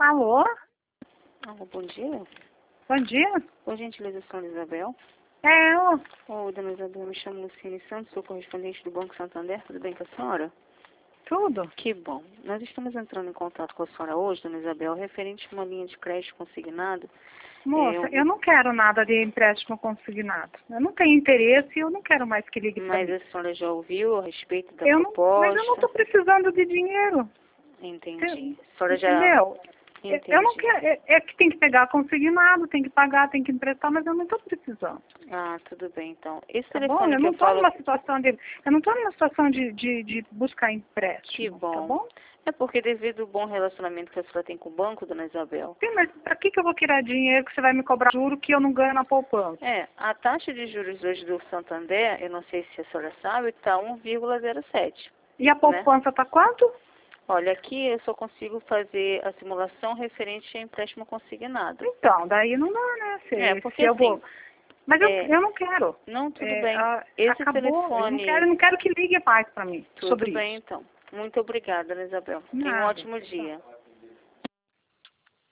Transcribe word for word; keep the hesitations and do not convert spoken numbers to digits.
Alô? Alô, bom dia. Bom dia. Por gentileza, senhora Isabel. É, eu. Oi, dona Isabel, me chamo Luciene Santos, sou correspondente do Banco Santander. Tudo bem com a senhora? Tudo. Que bom. Nós estamos entrando em contato com a senhora hoje, dona Isabel, referente a uma linha de crédito consignado. Moça, É, eu não quero nada de empréstimo consignado. Eu não tenho interesse e eu não quero mais que ligue para Mas mim. a senhora já ouviu a respeito da Eu não, mas eu não proposta? estou precisando de dinheiro. Entendi. A senhora já... Entendeu? Entendi. Eu não quero. É, é que tem que pegar consignado, tem que pagar, tem que emprestar, mas eu não estou precisando. Ah, tudo bem, então. Esse Tá bom? telefone Eu que não eu estou falo... numa situação de. Eu não estou numa situação de, de, de buscar empréstimo. Que Tá bom. bom? É porque devido ao bom relacionamento que a senhora tem com o banco, dona Isabel, Sim, mas para que, que eu vou tirar dinheiro que você vai me cobrar juro que eu não ganho na poupança? É, a taxa de juros hoje do Santander, eu não sei se a senhora sabe, está um vírgula zero sete. E a Né? poupança tá quanto? Olha, aqui eu só consigo fazer a simulação referente a empréstimo consignado. Então, daí não dá, né? Se, É, porque se eu assim, vou. Mas eu, é, eu não quero. não, tudo É, bem. a- Esse acabou. Eu não telefone, quero, eu não quero que ligue mais para mim tudo sobre bem isso. então. Muito obrigada, Ana Isabel. Tenha um Nada. ótimo dia.